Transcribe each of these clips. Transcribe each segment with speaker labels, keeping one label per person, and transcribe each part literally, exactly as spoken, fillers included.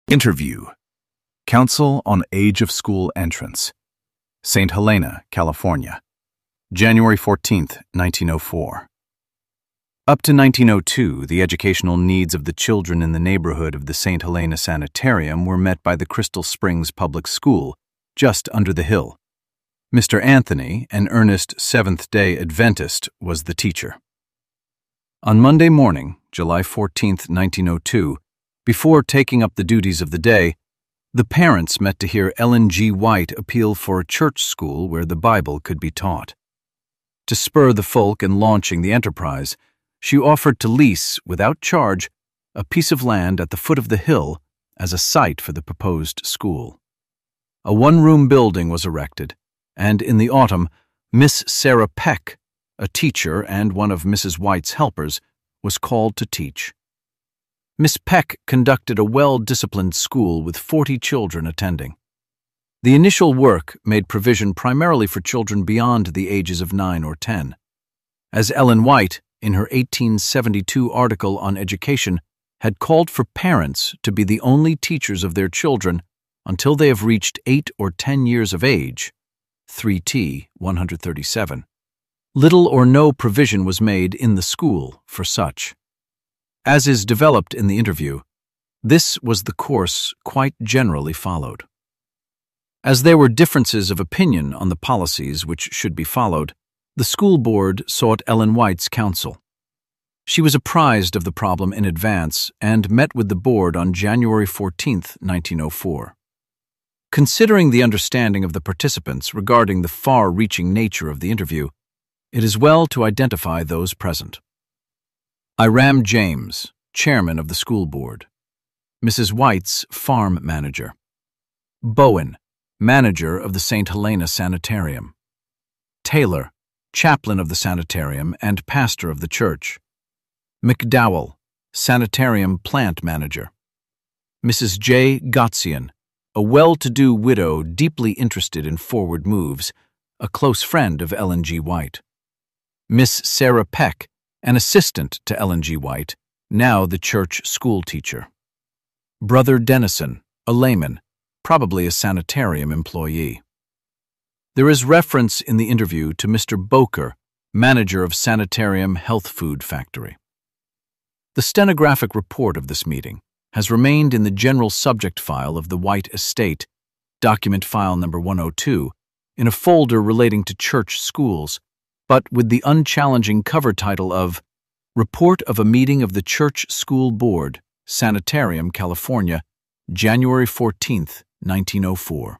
Speaker 1: Interview. Council on Age of School Entrance. Saint Helena, California. January fourteenth, nineteen oh four. Up to nineteen oh two, the educational needs of the children in the neighborhood of the Saint Helena Sanitarium were met by the Crystal Springs Public School, just under the hill. Mister Anthony, an earnest Seventh-day Adventist, was the teacher. On Monday morning, July fourteenth, nineteen oh two, before taking up the duties of the day, the parents met to hear Ellen G. White appeal for a church school where the Bible could be taught. To spur the folk in launching the enterprise, she offered to lease, without charge, a piece of land at the foot of the hill as a site for the proposed school. A one-room building was erected, and in the autumn, Miss Sarah Peck, a teacher and one of Missus White's helpers, was called to teach. Miss Peck conducted a well-disciplined school with forty children attending. The initial work made provision primarily for children beyond the ages of nine or ten. As Ellen White, in her eighteen seventy-two article on education, had called for parents to be the only teachers of their children until they have reached eight or ten years of age, three T one thirty-seven, little or no provision was made in the school for such. As is developed in the interview, this was the course quite generally followed. As there were differences of opinion on the policies which should be followed, the school board sought Ellen White's counsel. She was apprised of the problem in advance and met with the board on January fourteenth, nineteen oh four. Considering the understanding of the participants regarding the far-reaching nature of the interview, it is well to identify those present. Iram James, chairman of the school board. Missus White's farm manager. Bowen, manager of the Saint Helena Sanitarium. Taylor, chaplain of the sanitarium and pastor of the church. McDowell, sanitarium plant manager. Missus J. Gotzian, a well-to-do widow deeply interested in forward moves, a close friend of Ellen G. White. Miss Sarah Peck, an assistant to Ellen G. White, now the church school teacher. Brother Dennison, a layman, probably a sanitarium employee. There is reference in the interview to Mister Boker, manager of Sanitarium Health Food Factory. The stenographic report of this meeting has remained in the general subject file of the White Estate, document file number one oh two, in a folder relating to church schools, but with the unchallenging cover title of Report of a Meeting of the Church School Board, Sanitarium, California, January fourteenth, nineteen oh four.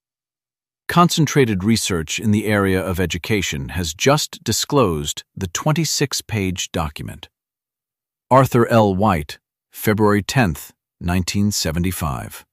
Speaker 1: Concentrated research in the area of education has just disclosed the twenty-six page document. Arthur L. White, February tenth, nineteen seventy-five.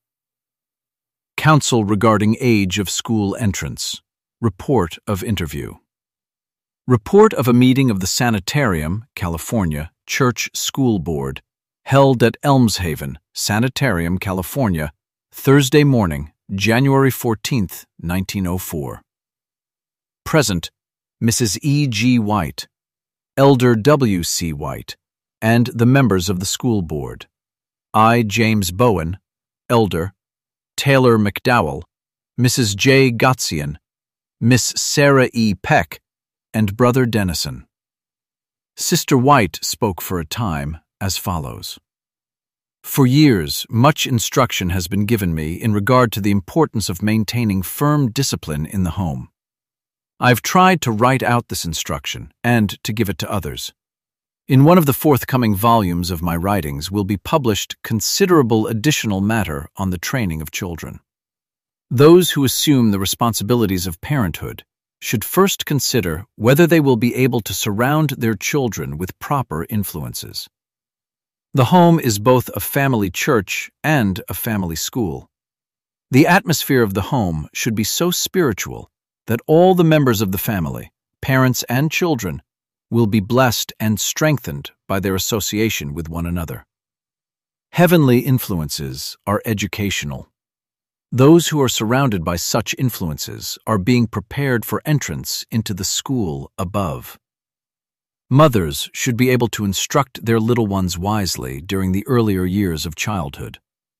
Speaker 1: Counsel regarding age of school entrance. Report of interview. Report of a meeting of the Sanitarium, California, Church School Board, held at Elmshaven, Sanitarium, California, Thursday morning, January fourteenth, nineteen oh four. Present, Missus E. G. White, Elder W. C. White, and the members of the school board. I. James Bowen, Elder, Taylor McDowell, Missus J. Gotzian, Miss Sarah E. Peck, and Brother Dennison. Sister White spoke for a time as follows. For years, much instruction has been given me in regard to the importance of maintaining firm discipline in the home. I've tried to write out this instruction and to give it to others. In one of the forthcoming volumes of my writings will be published considerable additional matter on the training of children. Those who assume the responsibilities of parenthood should first consider whether they will be able to surround their children with proper influences. The home is both a family church and a family school. The atmosphere of the home should be so spiritual that all the members of the family, parents and children, will be blessed and strengthened by their association with one another. Heavenly influences are educational. Those who are surrounded by such influences are being prepared for entrance into the school above. Mothers should be able to instruct their little ones wisely during the earlier years of childhood.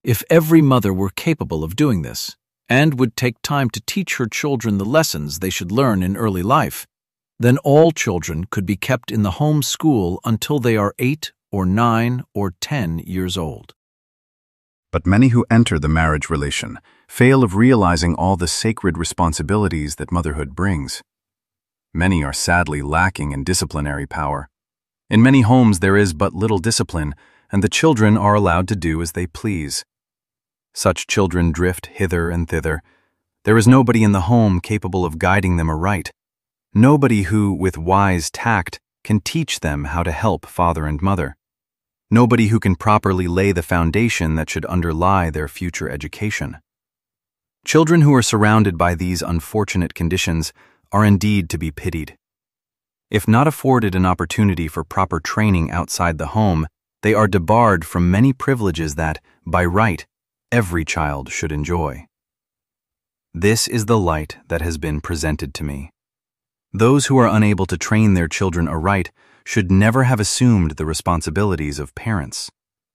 Speaker 2: If every mother were capable of doing this, and would take time to teach her children the lessons they should learn in early life, then all children could be kept in the home school until they are eight or nine or ten years old.
Speaker 1: But many who enter the marriage relation fail of realizing all the sacred responsibilities that motherhood brings. Many are sadly lacking in disciplinary power. In many homes there is but little discipline, and the children are allowed to do as they please. Such children drift hither and thither. There is nobody in the home capable of guiding them aright. Nobody who, with wise tact, can teach them how to help father and mother. Nobody who can properly lay the foundation that should underlie their future education. Children who are surrounded by these unfortunate conditions are indeed to be pitied. If not afforded an opportunity for proper training outside the home, they are debarred from many privileges that, by right, every child should enjoy. This is the light that has been presented to me. Those who are unable to train their children aright should never have assumed the responsibilities of parents.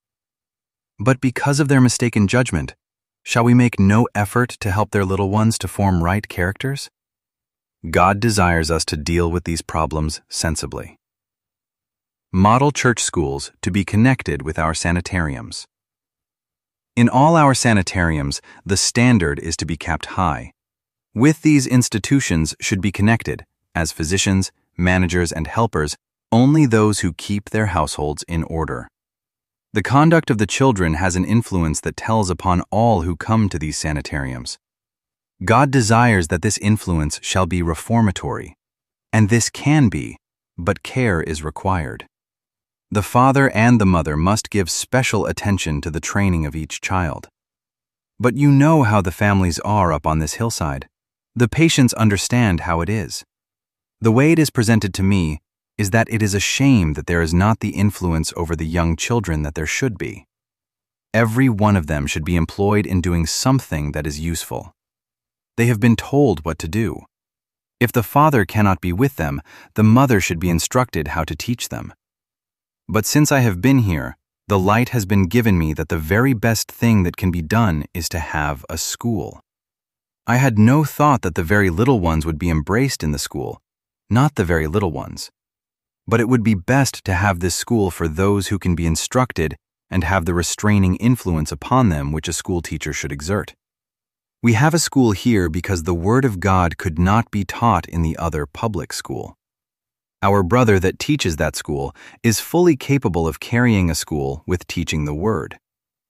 Speaker 1: But because of their mistaken judgment, shall we make no effort to help their little ones to form right characters? God desires us to deal with these problems sensibly. Model church schools to be connected with our sanitariums. In all our sanitariums, the standard is to be kept high. With these institutions should be connected, as physicians, managers, and helpers, only those who keep their households in order. The conduct of the children has an influence that tells upon all who come to these sanitariums. God desires that this influence shall be reformatory, and this can be, but care is required. The father and the mother must give special attention to the training of each child. But you know how the families are up on this hillside. The patients understand how it is. The way it is presented to me is that it is a shame that there is not the influence over the young children that there should be. Every one of them should be employed in doing something that is useful. They have been told what to do. If the father cannot be with them, the mother should be instructed how to teach them. But since I have been here, the light has been given me that the very best thing that can be done is to have a school. I had no thought that the very little ones would be embraced in the school, not the very little ones. But it would be best to have this school for those who can be instructed and have the restraining influence upon them which a school teacher should exert. We have a school here because the Word of God could not be taught in the other public school. Our brother that teaches that school is fully capable of carrying a school with teaching the Word.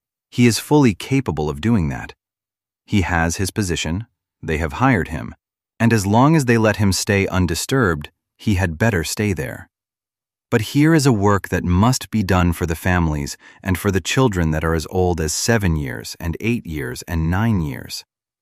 Speaker 1: He is fully capable of doing that. He has his position, they have hired him, and as long as they let him stay undisturbed, he had better stay there. But here is a work that must be done for the families and for the children that are as old as seven years and eight years and nine years.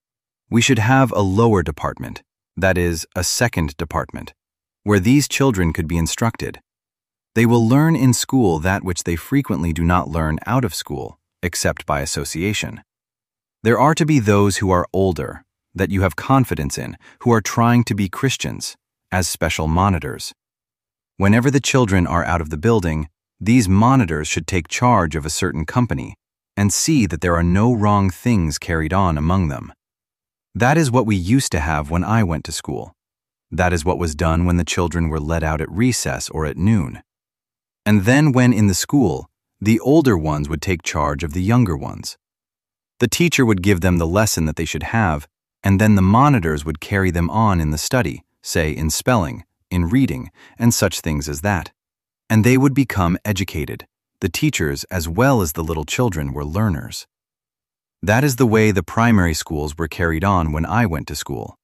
Speaker 1: We should have a lower department, that is, a second department, where these children could be instructed. They will learn in school that which they frequently do not learn out of school, except by association. There are to be those who are older, that you have confidence in, who are trying to be Christians, as special monitors. Whenever the children are out of the building, these monitors should take charge of a certain company and see that there are no wrong things carried on among them. That is what we used to have when I went to school. That is what was done when the children were let out at recess or at noon. And then when in the school, the older ones would take charge of the younger ones. The teacher would give them the lesson that they should have, and then the monitors would carry them on in the study, say in spelling, in reading, and such things as that. And they would become educated. The teachers, as well as the little children, were learners. That is the way the primary schools were carried on when I went to school.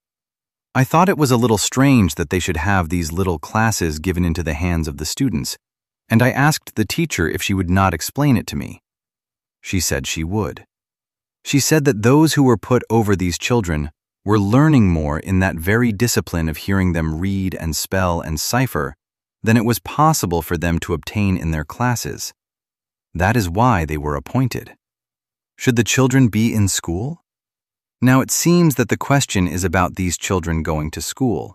Speaker 1: I thought it was a little strange that they should have these little classes given into the hands of the students, and I asked the teacher if she would not explain it to me. She said she would. She said that those who were put over these children were learning more in that very discipline of hearing them read and spell and cipher than it was possible for them to obtain in their classes. That is why they were appointed. Should the children be in school? Now it seems that the question is about these children going to school.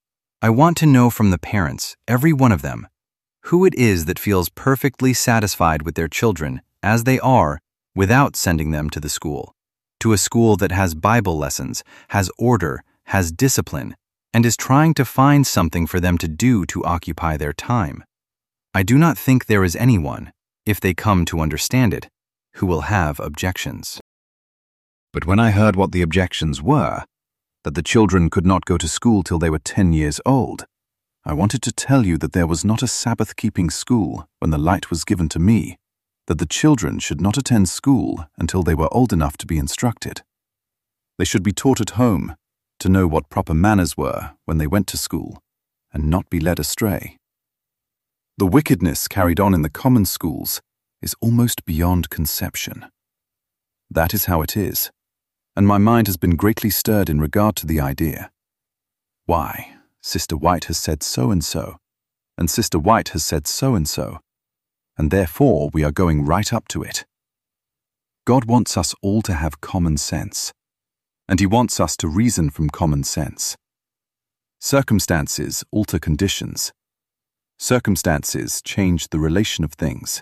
Speaker 1: I want to know from the parents, every one of them, who it is that feels perfectly satisfied with their children, as they are, without sending them to the school, to a school that has Bible lessons, has order, has discipline, and is trying to find something for them to do to occupy their time. I do not think there is anyone, if they come to understand it, who will have objections. But when I heard what the objections were, that the children could not go to school till they were ten years old, I wanted to tell you that there was not a Sabbath-keeping school when the light was given to me, that the children should not attend school until they were old enough to be instructed. They should be taught at home to know what proper manners were when they went to school, and not be led astray. The wickedness carried on in the common schools is almost beyond conception. That is how it is, and my mind has been greatly stirred in regard to the idea. Why, Sister White has said so-and-so, and Sister White has said so-and-so, and therefore we are going right up to it. God wants us all to have common sense, and He wants us to reason from common sense. Circumstances alter conditions. Circumstances change the relation of things.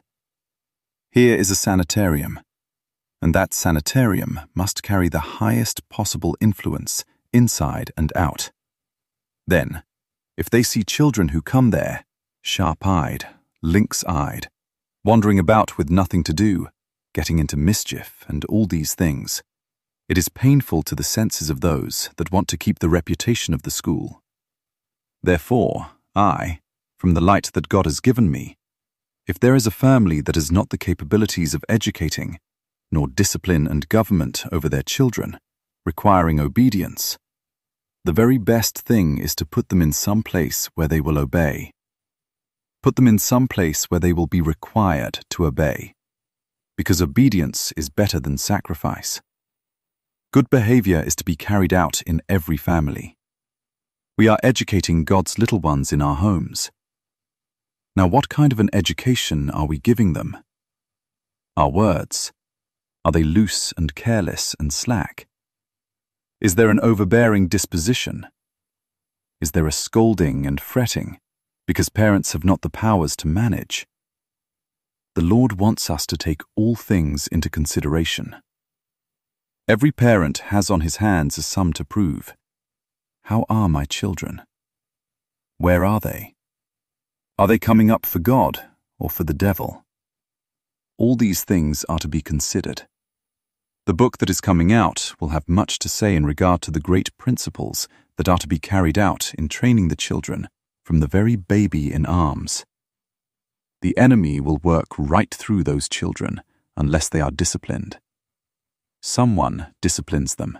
Speaker 1: Here is a sanitarium, and that sanitarium must carry the highest possible influence inside and out. Then, if they see children who come there, sharp-eyed, lynx-eyed, wandering about with nothing to do, getting into mischief and all these things, it is painful to the senses of those that want to keep the reputation of the school. Therefore, I, from the light that God has given me, if there is a family that has not the capabilities of educating, nor discipline and government over their children, requiring obedience, the very best thing is to put them in some place where they will obey. Put them in some place where they will be required to obey, because obedience is better than sacrifice. Good behavior is to be carried out in every family. We are educating God's little ones in our homes. Now, what kind of an education are we giving them? Our words, are they loose and careless and slack? Is there an overbearing disposition? Is there a scolding and fretting because parents have not the powers to manage? The Lord wants us to take all things into consideration. Every parent has on his hands a sum to prove. How are my children? Where are they? Are they coming up for God or for the devil? All these things are to be considered. The book that is coming out will have much to say in regard to the great principles that are to be carried out in training the children from the very baby in arms. The enemy will work right through those children unless they are disciplined. Someone disciplines them.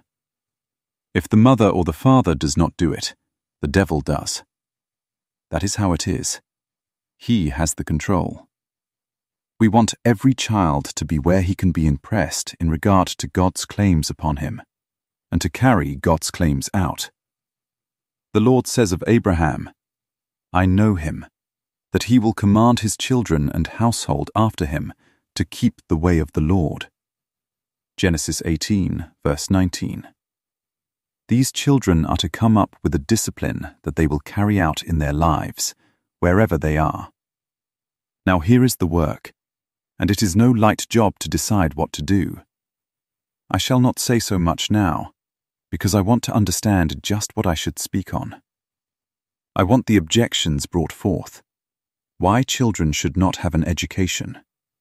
Speaker 1: If the mother or the father does not do it, the devil does. That is how it is. He has the control. We want every child to be where he can be impressed in regard to God's claims upon him, and to carry God's claims out. The Lord says of Abraham, I know him, that he will command his children and household after him to keep the way of the Lord. Genesis eighteen, verse nineteen. These children are to come up with a discipline that they will carry out in their lives, wherever they are. Now here is the work, and it is no light job to decide what to do. I shall not say so much now, because I want to understand just what I should speak on. I want the objections brought forth. Why children should not have an education.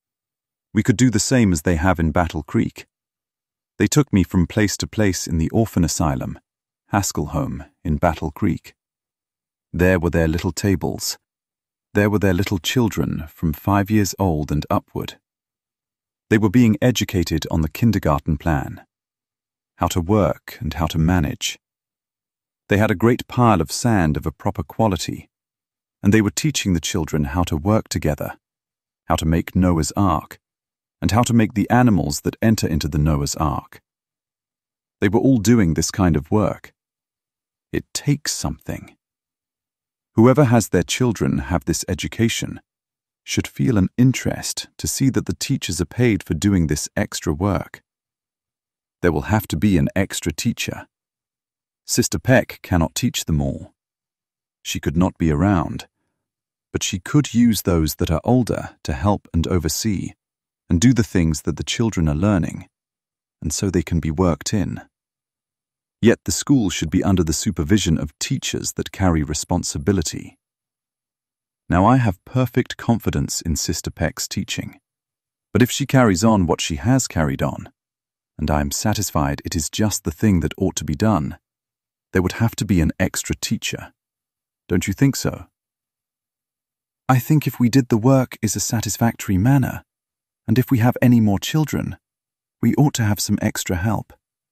Speaker 1: We could do the same as they have in Battle Creek. They took me from place to place in the orphan asylum, Haskell Home, in Battle Creek. There were their little tables. There were their little children from five years old and upward. They were being educated on the kindergarten plan, how to work and how to manage. They had a great pile of sand of a proper quality, and they were teaching the children how to work together, how to make Noah's Ark, and how to make the animals that enter into the Noah's Ark. They were all doing this kind of work. It takes something. Whoever has their children have this education should feel an interest to see that the teachers are paid for doing this extra work. There will have to be an extra teacher. Sister Peck cannot teach them all. She could not be around, but she could use those that are older to help and oversee, and do the things that the children are learning, and so they can be worked in. Yet the school should be under the supervision of teachers that carry responsibility. Now I have perfect confidence in Sister Peck's teaching, but if she carries on what she has carried on, and I am satisfied it is just the thing that ought to be done, there would have to be an extra teacher. Don't you think so? I think if we did the work in a satisfactory manner, and if we have any more children, we ought to have some extra help.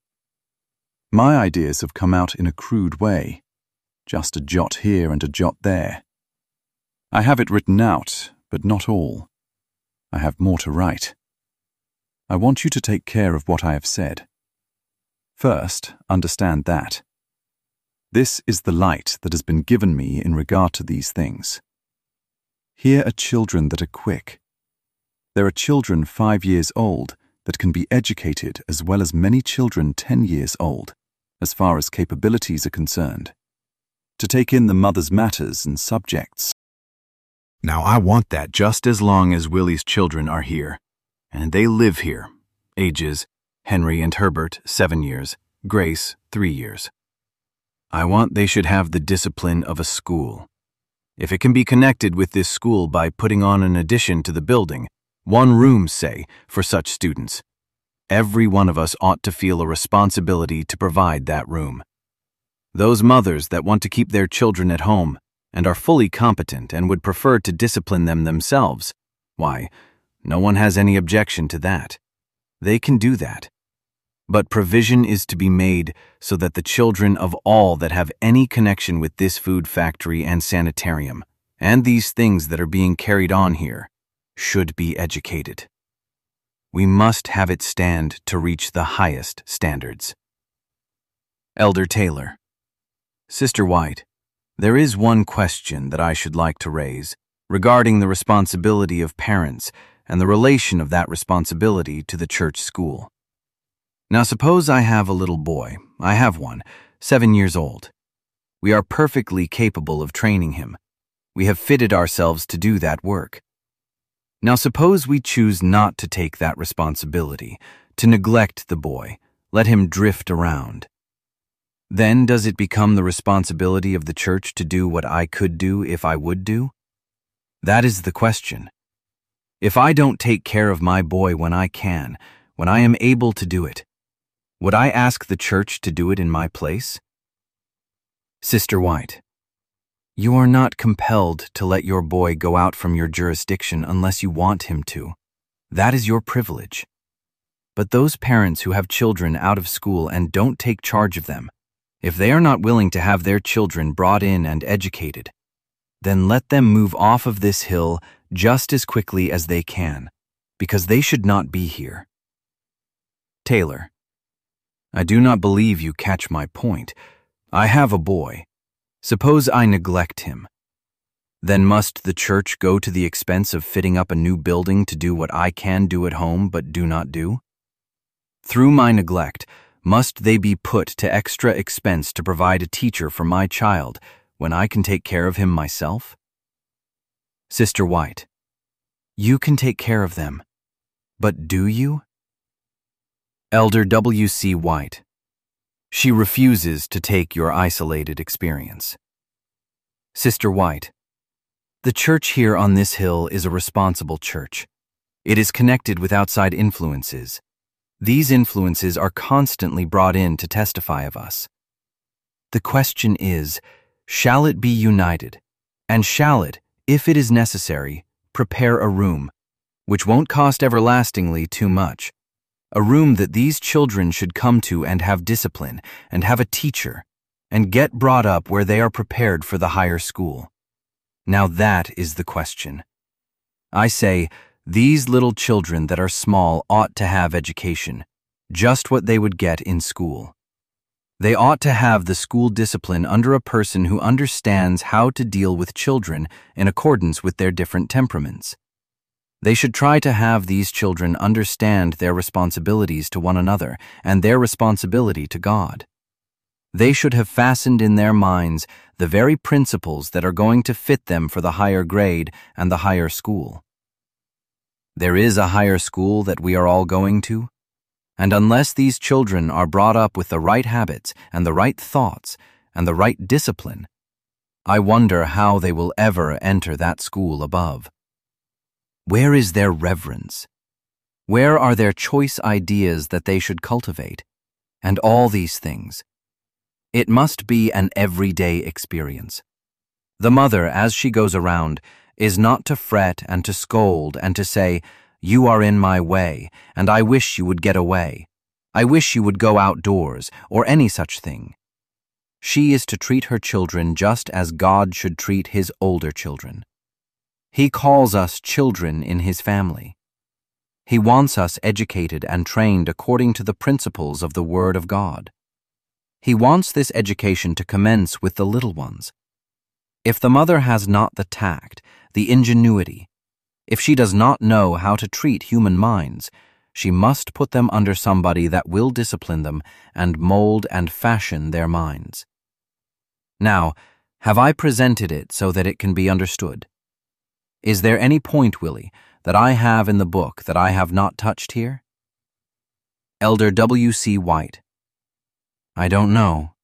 Speaker 1: My ideas have come out in a crude way, just a jot here and a jot there. I have it written out, but not all. I have more to write. I want you to take care of what I have said. First, understand that. This is the light that has been given me in regard to these things. Here are children that are quick. There are children five years old that can be educated as well as many children ten years old, as far as capabilities are concerned, to take in the mother's matters and subjects. Now I want that just as long as Willie's children are here, and they live here, ages Henry and Herbert, seven years, Grace, three years. I want they should have the discipline of a school. If it can be connected with this school by putting on an addition to the building, one room, say, for such students, every one of us ought to feel a responsibility to provide that room. Those mothers that want to keep their children at home and are fully competent and would prefer to discipline them themselves, why, no one has any objection to that. They can do that. But provision is to be made so that the children of all that have any connection with this food factory and sanitarium, and these things that are being carried on here, should be educated. We must have it stand to reach the highest standards. Elder Taylor. Sister White, there is one question that I should like to raise regarding the responsibility of parents and the relation of that responsibility to the church school. Now suppose I have a little boy, I have one, seven years old. We are perfectly capable of training him. We have fitted ourselves to do that work. Now suppose we choose not to take that responsibility, to neglect the boy, let him drift around. Then does it become the responsibility of the church to do what I could do if I would do? That is the question. If I don't take care of my boy when I can, when I am able to do it, would I ask the church to do it in my place? Sister White, you are not compelled to let your boy go out from your jurisdiction unless you want him to. That is your privilege. But those parents who have children out of school and don't take charge of them, if they are not willing to have their children brought in and educated, then let them move off of this hill just as quickly as they can, because they should not be here. Taylor, I do not believe you catch my point. I have a boy. Suppose I neglect him. Then must the church go to the expense of fitting up a new building to do what I can do at home but do not do? Through my neglect, must they be put to extra expense to provide a teacher for my child when I can take care of him myself? Sister White, you can take care of them, but do you? Elder W C White, she refuses to take your isolated experience. Sister White, the church here on this hill is a responsible church. It is connected with outside influences. These influences are constantly brought in to testify of us. The question is, shall it be united, and shall it, if it is necessary, prepare a room, which won't cost everlastingly too much, a room that these children should come to and have discipline, and have a teacher, and get brought up where they are prepared for the higher school? Now that is the question. I say, these little children that are small ought to have education, just what they would get in school. They ought to have the school discipline under a person who understands how to deal with children in accordance with their different temperaments. They should try to have these children understand their responsibilities to one another and their responsibility to God. They should have fastened in their minds the very principles that are going to fit them for the higher grade and the higher school.
Speaker 2: There is a higher school that we are all going to, and unless these children are brought up with the right habits and the right thoughts and the right discipline, I wonder how they will ever enter that school above. Where is their reverence? Where are their choice ideas that they should cultivate? And all these things. It must be an everyday experience. The mother, as she goes around, is not to fret and to scold and to say, "You are in my way, and I wish you would get away. I wish you would go outdoors," or any such thing. She is to treat her children just as God should treat his older children. He calls us children in his family. He wants us educated and trained according to the principles of the Word of God. He wants this education to commence with the little ones. If the mother has not the tact, the ingenuity, if she does not know how to treat human minds, she must put them under somebody that will discipline them and mold and fashion their minds. Now, have I presented it so that it can be understood? Is there any point, Willie, that I have in the book that I have not touched here? Elder W C White. I don't know.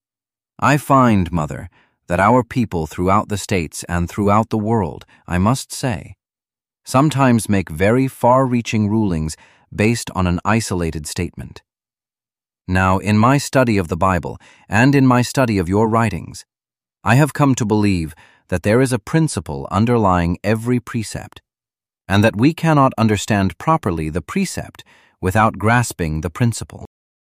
Speaker 2: I find, Mother, that our people throughout the states and throughout the world, I must say, sometimes make very far-reaching rulings based on an isolated statement. Now, in my study of the Bible and in my study of your writings, I have come to believe that there is a principle underlying every precept, and that we cannot understand properly the precept without grasping the principle.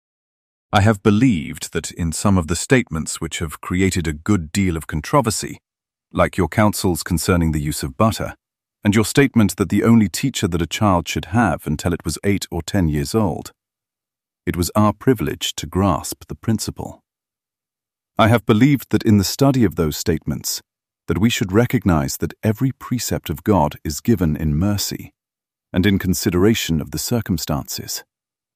Speaker 1: I have believed that in some of the statements which have created a good deal of controversy, like your counsels concerning the use of butter, and your statement that the only teacher that a child should have until it was eight or ten years old, it was our privilege to grasp the principle. I have believed that in the study of those statements, that we should recognize that every precept of God is given in mercy and in consideration of the circumstances.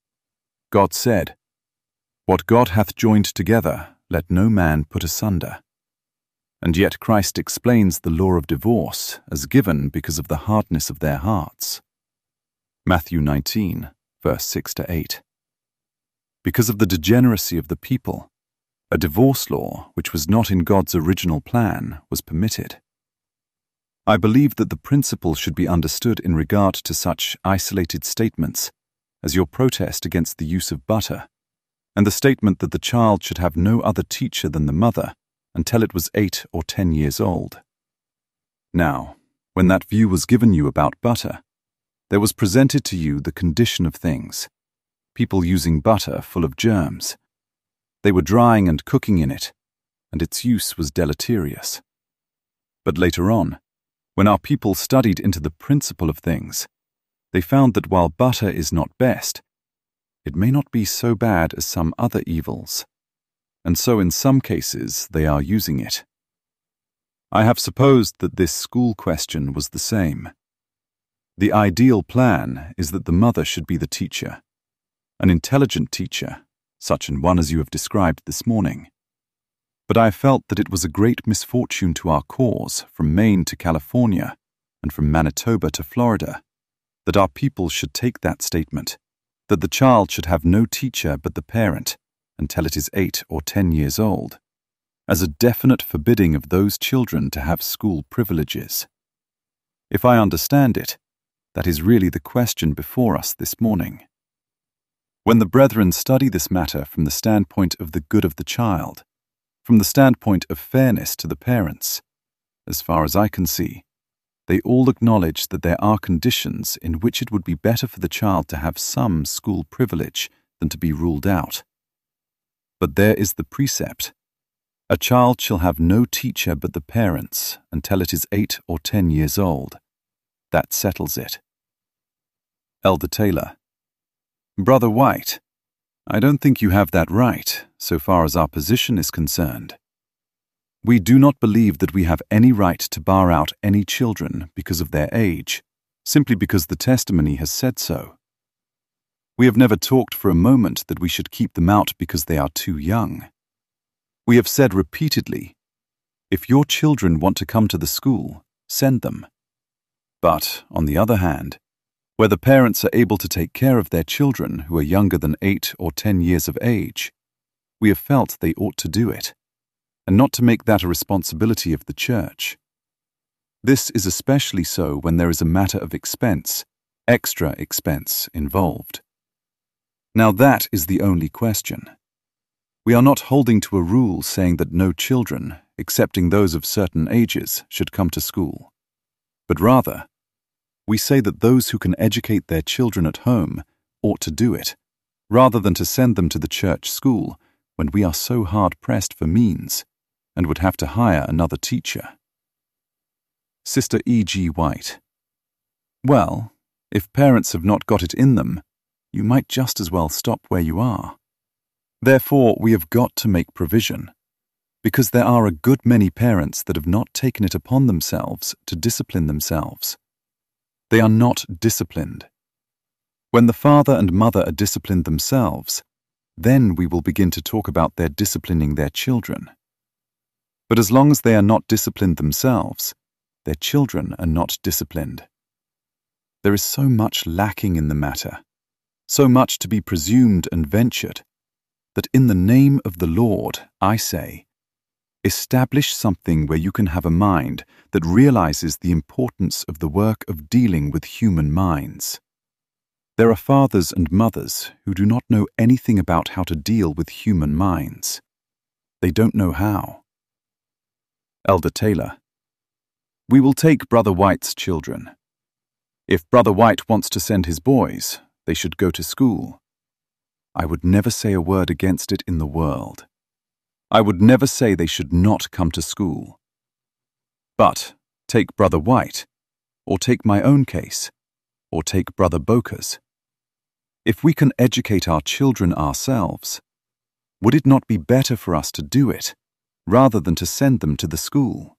Speaker 1: God said, "What God hath joined together, let no man put asunder." And yet Christ explains the law of divorce as given because of the hardness of their hearts. Matthew nineteen, verse six to eight. Because of the degeneracy of the people, a divorce law, which was not in God's original plan, was permitted. I believe that the principle should be understood in regard to such isolated statements as your protest against the use of butter, and the statement that the child should have no other teacher than the mother until it was eight or ten years old. Now, when that view was given you about butter, there was presented to you the condition of things, people using butter full of germs. They were drying and cooking in it, and its use was deleterious. But later on, when our people studied into the principle of things, they found that while butter is not best, it may not be so bad as some other evils, and so in some cases they are using it. I have supposed that this school question was the same. The ideal plan is that the mother should be the teacher, an intelligent teacher, such an one as you have described this morning. But I felt that it was a great misfortune to our cause, from Maine to California, and from Manitoba to Florida, that our people should take that statement, that the child should have no teacher but the parent until it is eight or ten years old, as a definite forbidding of those children to have school privileges. If I understand it, that is really the question before us this morning. When the brethren study this matter from the standpoint of the good of the child, from the standpoint of fairness to the parents, as far as I can see, they all acknowledge that there are conditions in which it would be better for the child to have some school privilege than to be ruled out. But there is the precept, "A child shall have no teacher but the parents until it is eight or ten years old." That settles it. Elder Taylor. Brother White, I don't think you have that right, so far as our position is concerned. We do not believe that we have any right to bar out any children because of their age, simply because the testimony has said so. We have never talked for a moment that we should keep them out because they are too young. We have said repeatedly, if your children want to come to the school, send them. But, on the other hand, Where the parents are able to take care of their children who are younger than eight or ten years of age, we have felt they ought to do it, and not to make that a responsibility of the Church. This is especially so when there is a matter of expense, extra expense, involved. Now that is the only question. We are not holding to a rule saying that no children, excepting those of certain ages, should come to school, but rather, we say that those who can educate their children at home ought to do it, rather than to send them to the church school when we are so hard-pressed for means and would have to hire another teacher. Sister E G White: Well, if parents have not got it in them, you might just as well stop where you are. Therefore, we have got to make provision, because there are a good many parents that have not taken it upon themselves to discipline themselves. They are not disciplined. When the father and mother are disciplined themselves, then we will begin to talk about their disciplining their children. But as long as they are not disciplined themselves, their children are not disciplined. There is so much lacking in the matter, so much to be presumed and ventured, that in the name of the Lord, I say, establish something where you can have a mind that realizes the importance of the work of dealing with human minds. There are fathers and mothers who do not know anything about how to deal with human minds. They don't know how. Elder Taylor: We will take Brother White's children. If Brother White wants to send his boys, they should go to school. I would never say a word against it in the world. I would never say they should not come to school. But take Brother White, or take my own case, or take Brother Boker's. If we can educate our children ourselves, would it not be better for us to do it, rather than to send them to the school?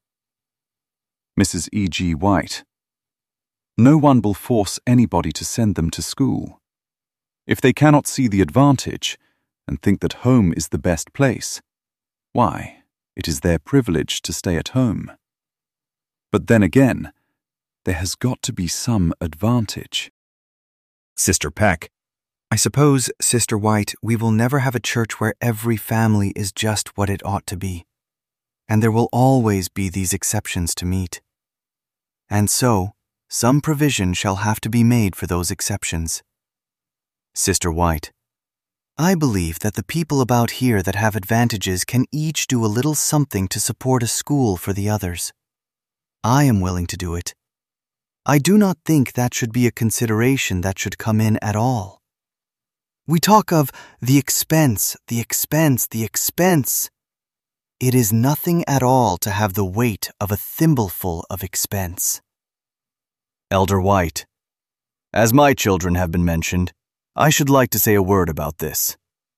Speaker 1: Missus E G White: No one will force anybody to send them to school. If they cannot see the advantage, and think that home is the best place, why, it is their privilege to stay at home. But then again, there has got to be some advantage.
Speaker 3: Sister Peck: I suppose, Sister White, we will never have a church where every family is just what it ought to be, and there will always be these exceptions to meet. And so, some provision shall have to be made for those exceptions. Sister White: I believe that the people about here that have advantages can each do a little something to support a school for the others. I am willing to do it. I do not think that should be a consideration that should come in at all. We talk of the expense, the expense, the expense. It is nothing at all to have the weight of a thimbleful of expense. Elder White: As my children have been mentioned, I should like to say a word about this.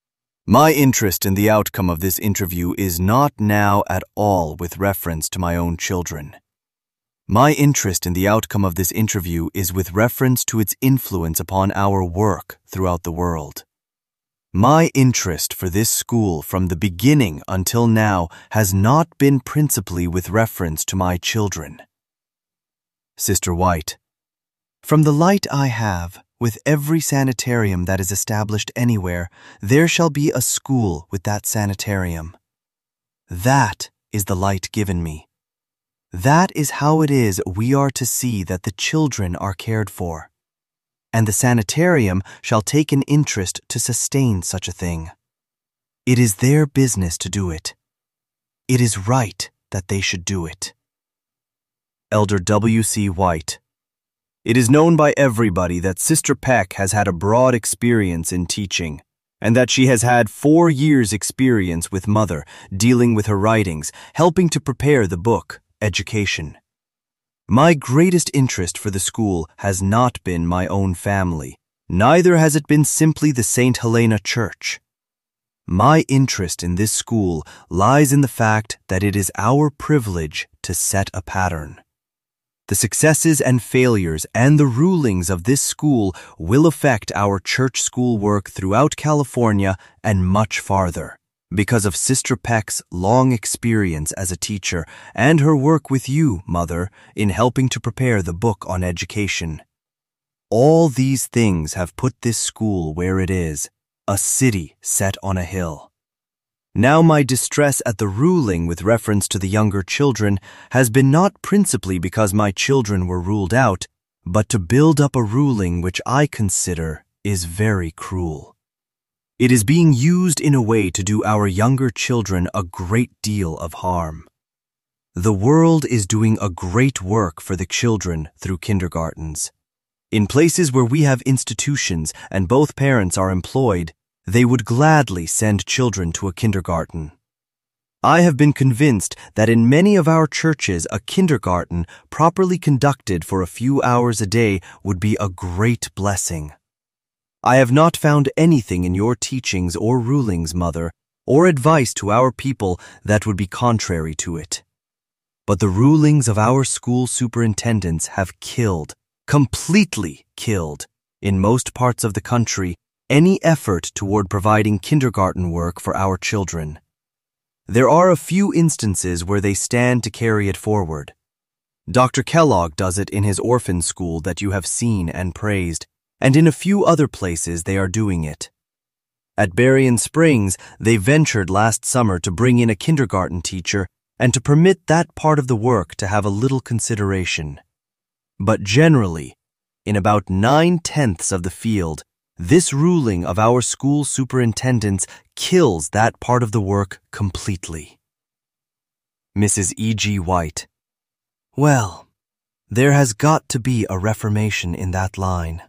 Speaker 3: My interest in the outcome of this interview is not now at all with reference to my own children. My interest in the outcome of this interview is with reference to its influence upon our work throughout the world. My interest for this school from the beginning until now has not been principally with reference to my children. Sister White: From the light I have, with every sanitarium that is established anywhere, there shall be a school with that sanitarium. That is the light given me. That is how it is we are to see that the children are cared for. And the sanitarium shall take an interest to sustain such a thing. It is their business to do it. It is right that they should do it. Elder W C White: It is known by everybody that Sister Peck has had a broad experience in teaching, and that she has had four years' experience with Mother, dealing with her writings, helping to prepare the book, Education. My greatest interest for the school has not been my own family, neither has it been simply the Saint Helena Church. My interest in this school lies in the fact that it is our privilege to set a pattern. The successes and failures and the rulings of this school will affect our church school work throughout California and much farther, because of Sister Peck's long experience as a teacher and her work with you, Mother, in helping to prepare the book on education. All these things have put this school where it is, a city set on a hill. Now my distress at the ruling with reference to the younger children has been not principally because my children were ruled out, but to build up a ruling which I consider is very cruel. It is being used in a way to do our younger children a great deal of harm. The world is doing a great work for the children through kindergartens. In places where we have institutions and both parents are employed, they would gladly send children to a kindergarten. I have been convinced that in many of our churches a kindergarten properly conducted for a few hours a day would be a great blessing. I have not found anything in your teachings or rulings, Mother, or advice to our people that would be contrary to it. But the rulings of our school superintendents have killed, completely killed, in most parts of the country, any effort toward providing kindergarten work for our children. There are a few instances where they stand to carry it forward. Doctor Kellogg does it in his orphan school that you have seen and praised, and in a few other places they are doing it. At Berrien Springs, they ventured last summer to bring in a kindergarten teacher and to permit that part of the work to have a little consideration. But generally, in about nine-tenths of the field, this ruling of our school superintendents kills that part of the work completely. Missus E G White: Well, there has got to be a reformation in that line.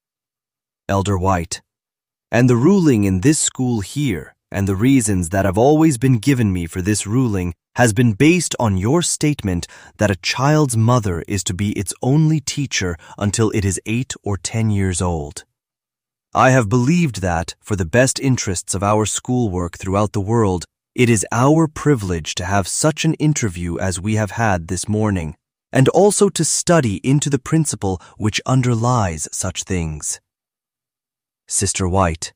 Speaker 3: Elder White: And the ruling in this school here, and the reasons that have always been given me for this ruling, has been based on your statement that a child's mother is to be its only teacher until it is eight or ten years old. I have believed that, for the best interests of our schoolwork throughout the world, it is our privilege to have such an interview as we have had this morning, and also to study into the principle which underlies such things. Sister White: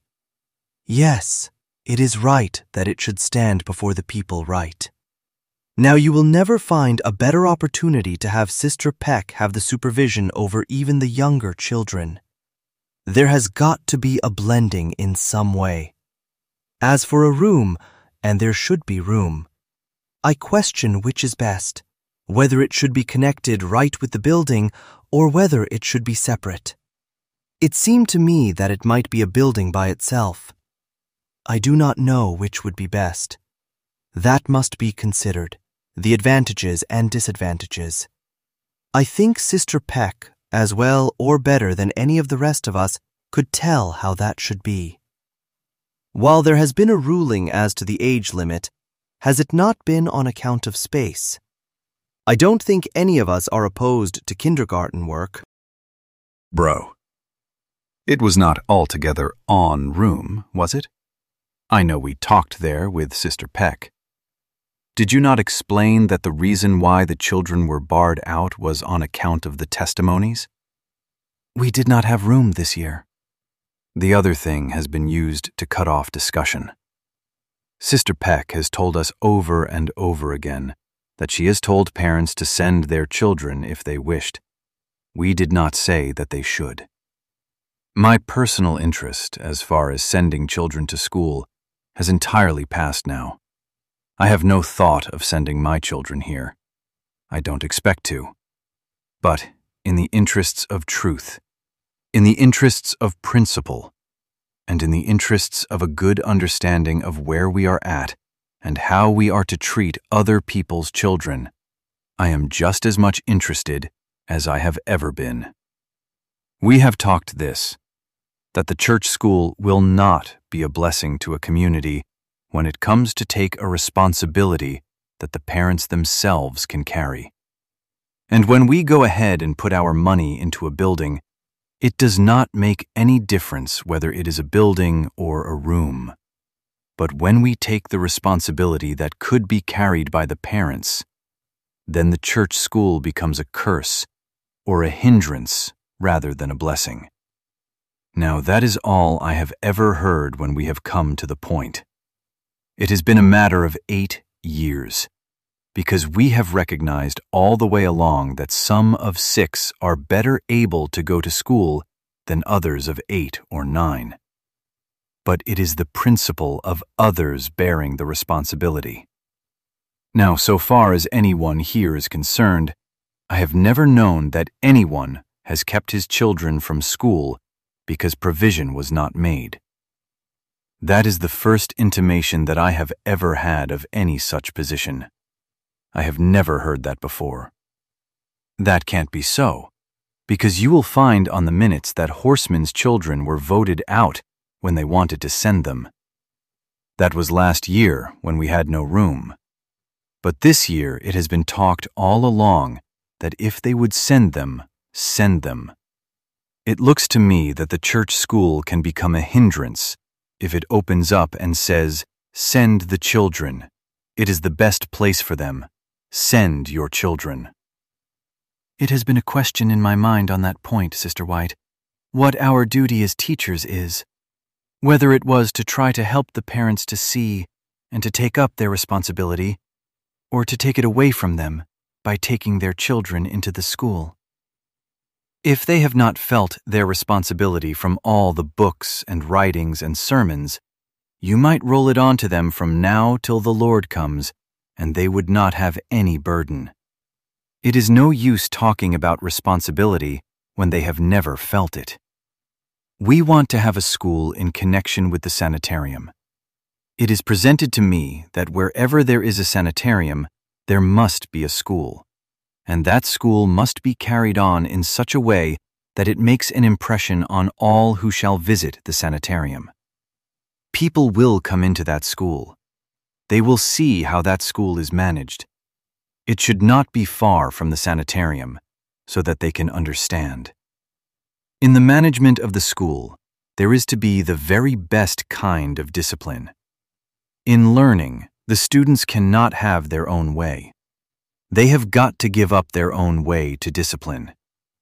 Speaker 3: Yes, it is right that it should stand before the people right. Now you will never find a better opportunity to have Sister Peck have the supervision over even the younger children. There has got to be a blending in some way. As for a room, and there should be room, I question which is best, whether it should be connected right with the building or whether it should be separate. It seemed to me that it might be a building by itself. I do not know which would be best. That must be considered, the advantages and disadvantages. I think Sister Peck, as well or better than any of the rest of us, could tell how that should be. While there has been a ruling as to the age limit, has it not been on account of space? I don't think any of us are opposed to kindergarten work.
Speaker 1: Bro. It was not altogether on room, was it? I know we talked there with Sister Peck. Did you not explain that the reason why the children were barred out was on account of the testimonies? We did not have room this year. The other thing has been used to cut off discussion. Sister Peck has told us over and over again that she has told parents to send their children if they wished. We did not say that they should. My personal interest, as far as sending children to school, has entirely passed now. I have no thought of sending my children here. I don't expect to. But in the interests of truth, in the interests of principle, and in the interests of a good understanding of where we are at and how we are to treat other people's children, I am just as much interested as I have ever been. We have talked this, that the church school will not be a blessing to a community when it comes to take a responsibility that the parents themselves can carry. And when we go ahead and put our money into a building, it does not make any difference whether it is a building or a room. But when we take the responsibility that could be carried by the parents, then the church school becomes a curse or a hindrance rather than a blessing. Now that is all I have ever heard when we have come to the point. It has been a matter of eight years, because we have recognized all the way along that some of six are better able to go to school than others of eight or nine. But it is the principle of others bearing the responsibility. Now, so far as anyone here is concerned, I have never known that anyone has kept his children from school because provision was not made. That is the first intimation that I have ever had of any such position. I have never heard that before. That can't be so, because you will find on the minutes that horsemen's children were voted out when they wanted to send them. That was last year when we had no room. But this year it has been talked all along that if they would send them, send them. It looks to me that the church school can become a hindrance if it opens up and says, "Send the children. It is the best place for them. Send your children."
Speaker 3: It has been a question in my mind on that point, Sister White, what our duty as teachers is. Whether it was to try to help the parents to see and to take up their responsibility, or to take it away from them by taking their children into the school. If they have not felt their responsibility from all the books and writings and sermons, you might roll it on to them from now till the Lord comes, and they would not have any burden. It is no use talking about responsibility when they have never felt it. We want to have a school in connection with the sanitarium. It is presented to me that wherever there is a sanitarium, there must be a school, and that school must be carried on in such a way that it makes an impression on all who shall visit the sanitarium. People will come into that school. They will see how that school is managed. It should not be far from the sanitarium, so that they can understand. In the management of the school, there is to be the very best kind of discipline. In learning, the students cannot have their own way. They have got to give up their own way to discipline.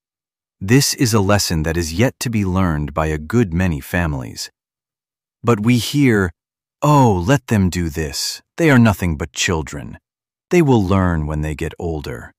Speaker 3: This is a lesson that is yet to be learned by a good many families. But we hear, "Oh, let them do this. They are nothing but children. They will learn when they get older."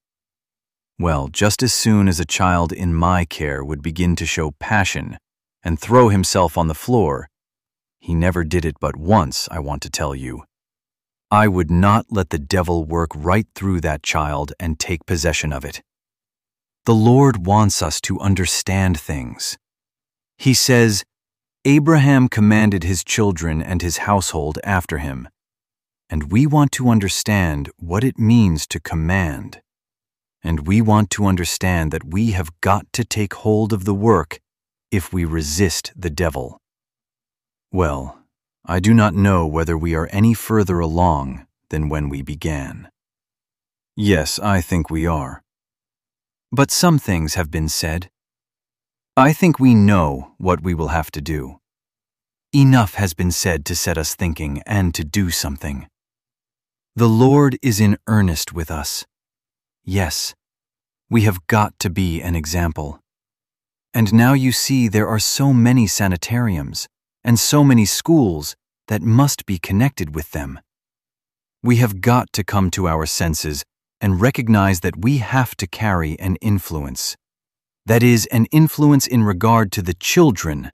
Speaker 3: Well, just as soon as a child in my care would begin to show passion and throw himself on the floor, he never did it but once, I want to tell you, I would not let the devil work right through that child and take possession of it. The Lord wants us to understand things. He says, "Abraham commanded his children and his household after him," and we want to understand what it means to command. And we want to understand that we have got to take hold of the work if we resist the devil. Well, I do not know whether we are any further along than when we began. Yes, I think we are. But some things have been said. I think we know what we will have to do. Enough has been said to set us thinking and to do something. The Lord is in earnest with us. Yes, we have got to be an example. And now you see there are so many sanitariums and so many schools that must be connected with them. We have got to come to our senses and recognize that we have to carry an influence. That is, an influence in regard to the children.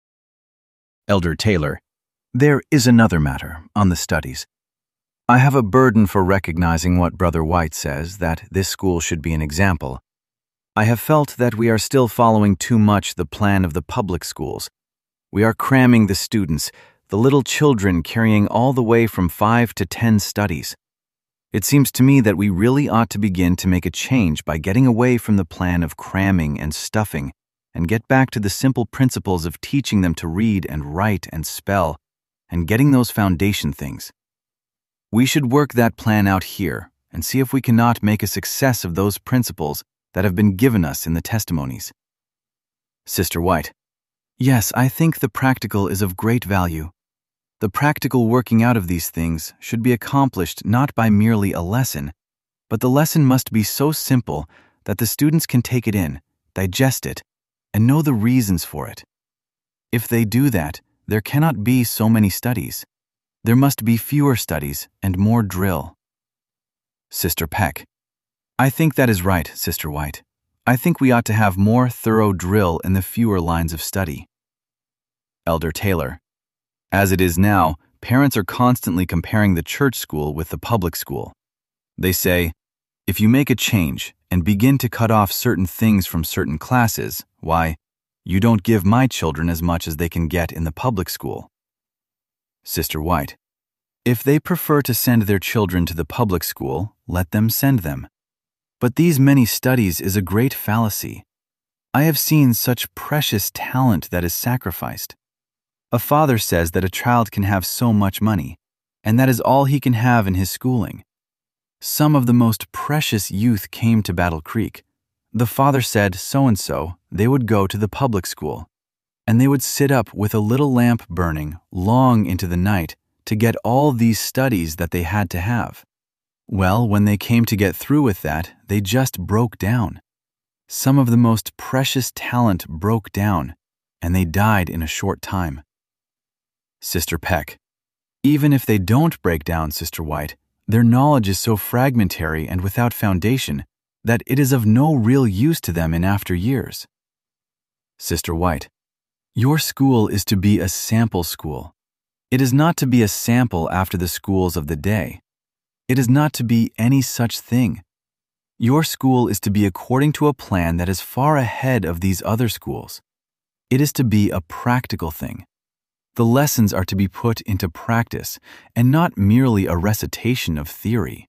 Speaker 3: Elder Taylor, there is another matter on the studies. I have a burden for recognizing what Brother White says, that this school should be an example. I have felt that we are still following too much the plan of the public schools. We are cramming the students, the little children carrying all the way from five to ten studies. It seems to me that we really ought to begin to make a change by getting away from the plan of cramming and stuffing and get back to the simple principles of teaching them to read and write and spell and getting those foundation things. We should work that plan out here and see if we cannot make a success of those principles that have been given us in the testimonies. Sister White, yes, I think the practical is of great value. The practical working out of these things should be accomplished not by merely a lesson, but the lesson must be so simple that the students can take it in, digest it, and know the reasons for it. If they do that, there cannot be so many studies. There must be fewer studies and more drill. Sister Peck, I think that is right, Sister White.
Speaker 1: I think we ought to have more thorough drill in the fewer lines of study. Elder Taylor: As it is now, parents are constantly comparing the church school with the public school. They say, if you make a change and begin to cut off certain things from certain classes, why, you don't give my children as much as they can get in the public school. Sister White: If they prefer to send their children to the public school, let them send them. But these many studies is a great fallacy. I have seen such precious talent that is sacrificed. A father says that a child can have so much money, and that is all he can have in his schooling. Some of the most precious youth came to Battle Creek. The father said so-and-so, they would go to the public school, and they would sit up with a little lamp burning long into the night to get all these studies that they had to have. Well, when they came to get through with that, they just broke down. Some of the most precious talent broke down, and they died in a short time. Sister Peck: Even if they don't break down, Sister White, their knowledge is so fragmentary and without foundation that it is of no real use to them in after years. Sister White: Your school is to be a sample school. It is not to be a sample after the schools of the day. It is not to be any such thing. Your school is to be according to a plan that is far ahead of these other schools. It is to be a practical thing. The lessons are to be put into practice and not merely a recitation of theory.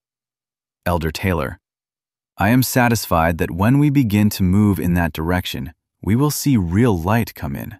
Speaker 1: Elder Taylor: I am satisfied that when we begin to move in that direction, we will see real light come in.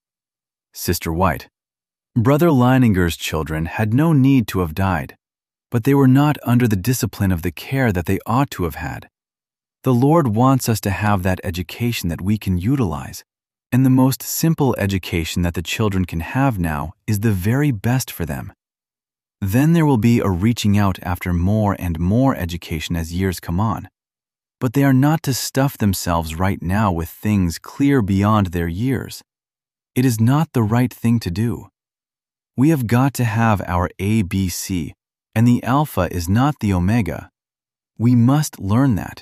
Speaker 1: Sister White: Brother Leininger's children had no need to have died, but they were not under the discipline of the care that they ought to have had. The Lord wants us to have that education that we can utilize, and the most simple education that the children can have now is the very best for them. Then there will be a reaching out after more and more education as years come on. But they are not to stuff themselves right now with things clear beyond their years. It is not the right thing to do. We have got to have our A B C, and the Alpha is not the Omega. We must learn that.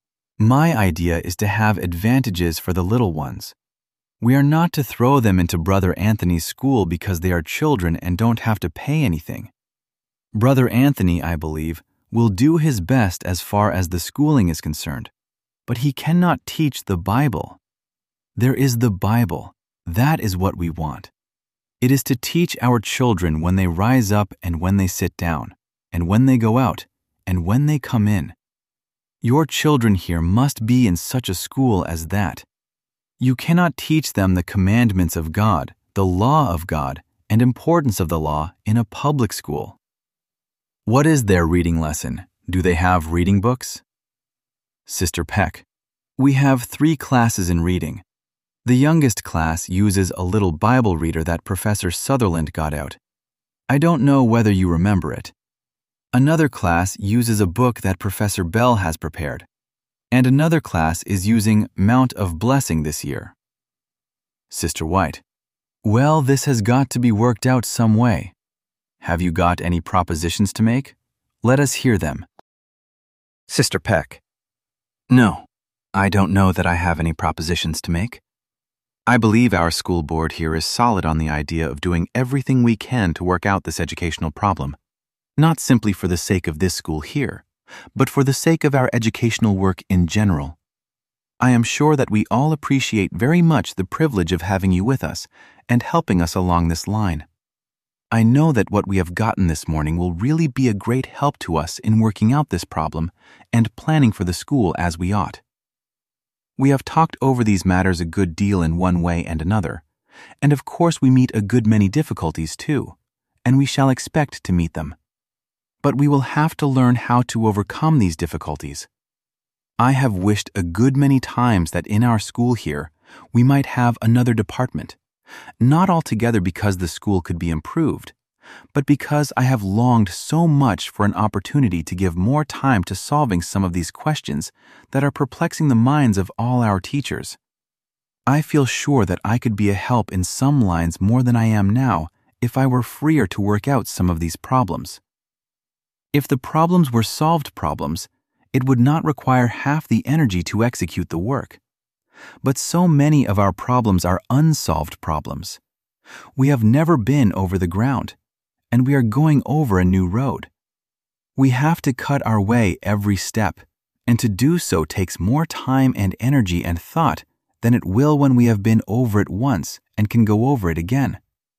Speaker 1: My idea is to have advantages for the little ones. We are not to throw them into Brother Anthony's school because they are children and don't have to pay anything. Brother Anthony, I believe, will do his best as far as the schooling is concerned, but he cannot teach the Bible. There is the Bible. That is what we want. It is to teach our children when they rise up and when they sit down, and when they go out, and when they come in. Your children here must be in such a school as that. You cannot teach them the commandments of God, the law of God, and importance of the law in a public school. What is their reading lesson? Do they have reading books? Sister Peck: We have three classes in reading. The youngest class uses a little Bible reader that Professor Sutherland got out. I don't know whether you remember it. Another class uses a book that Professor Bell has prepared. And another class is using Mount of Blessing this year. Sister White: Well, this has got to be worked out some way. Have you got any propositions to make? Let us hear them. Sister Peck: No, I don't know that I have any propositions to make. I believe our school board here is solid on the idea of doing everything we can to work out this educational problem, not simply for the sake of this school here, but for the sake of our educational work in general. I am sure that we all appreciate very much the privilege of having you with us and helping us along this line. I know that what we have gotten this morning will really be a great help to us in working out this problem and planning for the school as we ought. We have talked over these matters a good deal in one way and another, and of course we meet a good many difficulties too, and we shall expect to meet them. But we will have to learn how to overcome these difficulties. I have wished a good many times that in our school here we might have another department, not altogether because the school could be improved, but because I have longed so much for an opportunity to give more time to solving some of these questions that are perplexing the minds of all our teachers. I feel sure that I could be a help in some lines more than I am now if I were freer to work out some of these problems. If the problems were solved problems, it would not require half the energy to execute the work. But so many of our problems are unsolved problems. We have never been over the ground, and we are going over a new road. We have to cut our way every step, and to do so takes more time and energy and thought than it will when we have been over it once and can go over it again.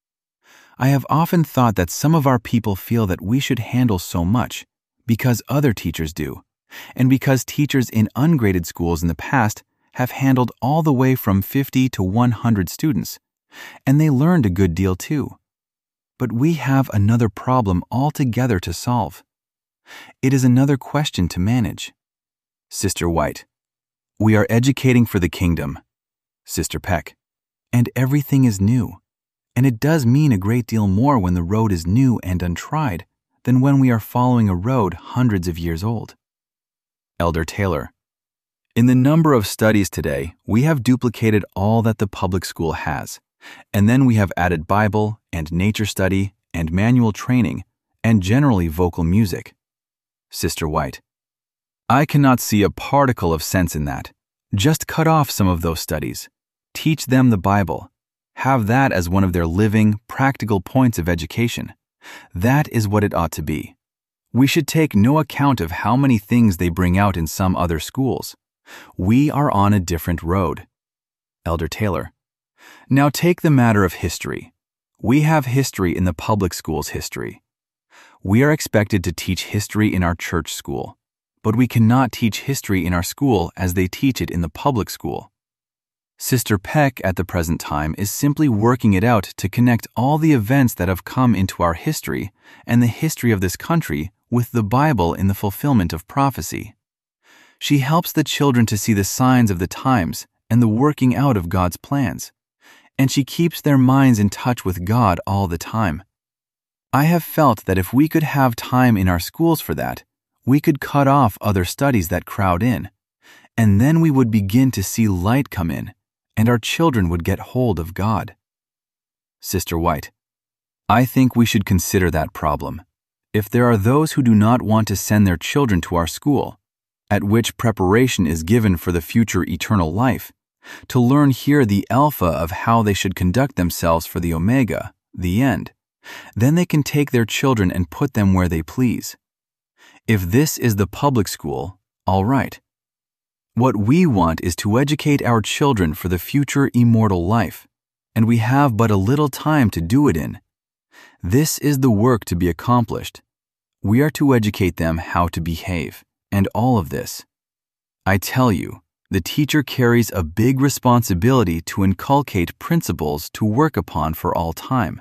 Speaker 1: I have often thought that some of our people feel that we should handle so much because other teachers do, and because teachers in ungraded schools in the past have handled all the way from fifty to one hundred students, and they learned a good deal too. But we have another problem altogether to solve. It is another question to manage. Sister White: we are educating for the kingdom. Sister Peck: and everything is new, and it does mean a great deal more when the road is new and untried than when we are following a road hundreds of years old. Elder Taylor: in the number of studies today, we have duplicated all that the public school has, and then we have added Bible and nature study and manual training and generally vocal music. Sister White: I cannot see a particle of sense in that. Just cut off some of those studies. Teach them the Bible. Have that as one of their living, practical points of education. That is what it ought to be. We should take no account of how many things they bring out in some other schools. We are on a different road. Elder Taylor: now take the matter of history. We have history in the public school's history. We are expected to teach history in our church school, but we cannot teach history in our school as they teach it in the public school. Sister Peck at the present time is simply working it out to connect all the events that have come into our history and the history of this country with the Bible in the fulfillment of prophecy. She helps the children to see the signs of the times and the working out of God's plans, and she keeps their minds in touch with God all the time. I have felt that if we could have time in our schools for that, we could cut off other studies that crowd in, and then we would begin to see light come in, and our children would get hold of God. Sister White: I think we should consider that problem. If there are those who do not want to send their children to our school, at which preparation is given for the future eternal life, to learn here the alpha of how they should conduct themselves for the omega, the end, then they can take their children and put them where they please. If this is the public school, all right. What we want is to educate our children for the future immortal life, and we have but a little time to do it in. This is the work to be accomplished. We are to educate them how to behave, and all of this. I tell you, the teacher carries a big responsibility to inculcate principles to work upon for all time.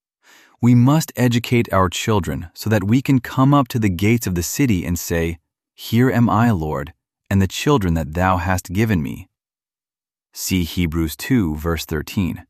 Speaker 1: We must educate our children so that we can come up to the gates of the city and say, "Here am I, Lord, and the children that thou hast given me." See Hebrews two, verse thirteen.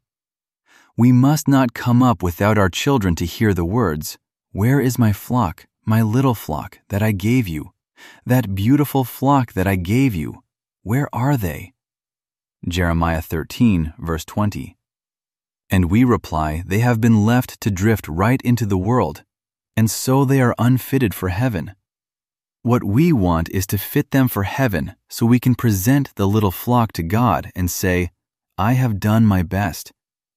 Speaker 1: We must not come up without our children to hear the words, "Where is my flock, my little flock, that I gave you? That beautiful flock that I gave you, where are they?" Jeremiah thirteen, verse twenty. And we reply, they have been left to drift right into the world, and so they are unfitted for heaven. What we want is to fit them for heaven so we can present the little flock to God and say, "I have done my best."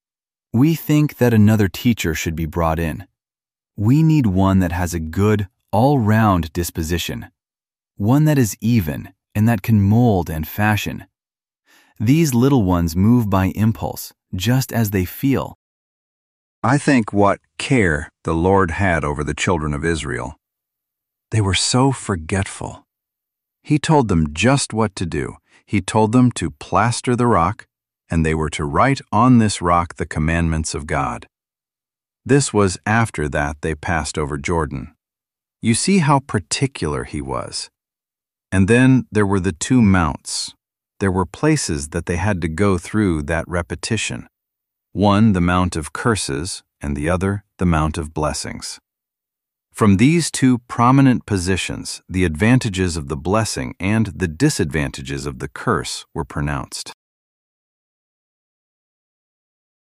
Speaker 1: We think that another teacher should be brought in. We need one that has a good, all-round disposition, one that is even and that can mold and fashion. These little ones move by impulse, just as they feel.
Speaker 4: I think what care the Lord had over the children of Israel. They were so forgetful. He told them just what to do. He told them to plaster the rock, and they were to write on this rock the commandments of God. This was after that they passed over Jordan. You see how particular he was. And then there were the two mounts. There were places that they had to go through that repetition. One the mount of curses, and the other the mount of blessings. From these two prominent positions, the advantages of the blessing and the disadvantages of the curse were pronounced.